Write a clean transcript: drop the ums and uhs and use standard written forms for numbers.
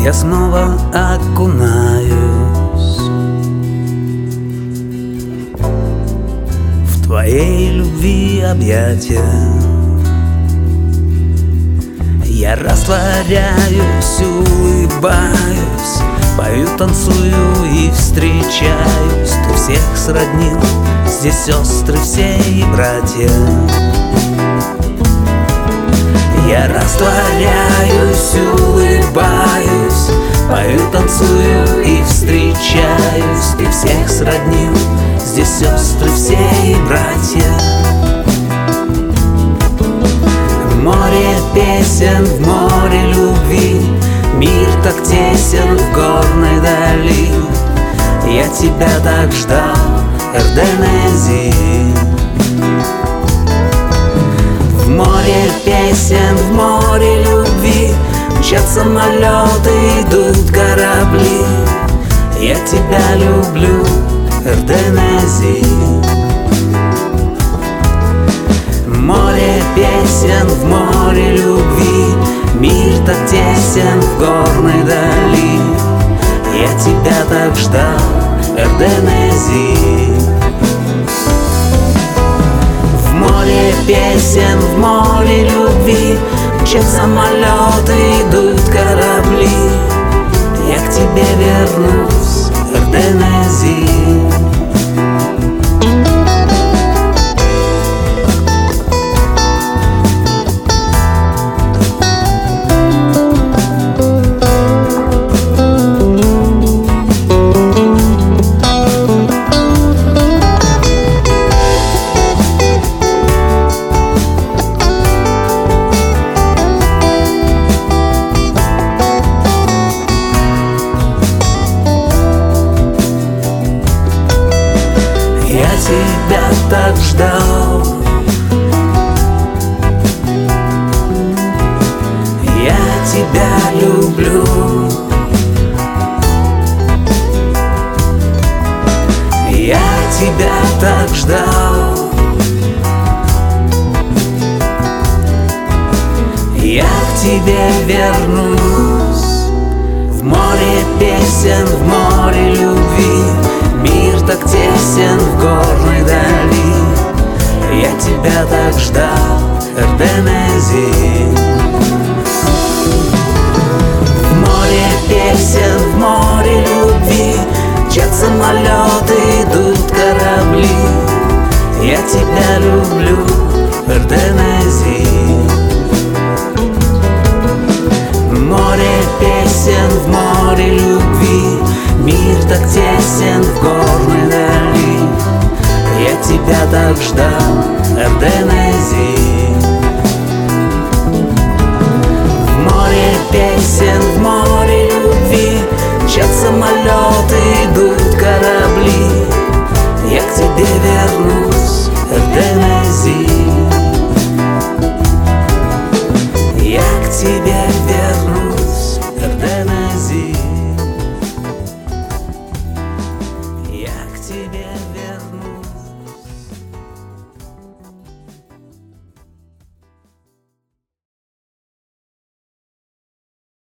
я снова окунаюсь в твоей любви объятия. Я растворяюсь, улыбаюсь, пою, танцую и встречаюсь. Ты всех сроднил, здесь сестры все и братья. Я растворяюсь, улыбаюсь, пою, танцую и встречаюсь. Ты всех сроднил, здесь сестры все и братья. В море песен, в море любви, мир так тесен в горной дали. Я тебя так ждал, Эрденези. В море песен, в море любви, мчат самолеты, идут корабли. Я тебя люблю, Эрденези. В море песен, в море любви, мир так тесен в горной дали. Я тебя так ждал, Эрденези. В море песен, в море любви, мчат самолеты, идут корабли. Я к тебе вернусь, Эрденези. Я тебя так ждал, я тебя люблю. Я тебя так ждал, я к тебе вернусь. В море песен, в море любви, мир так тесен в горной дали. Я тебя так ждал, Эрденези. В море песен, в море любви, мчат самолеты, идут корабли. Я тебя люблю, Эрденези. В море песен, в море любви, мир так тесен в горной дали. Я тебя так ждал, Эрденези. В море песен, в море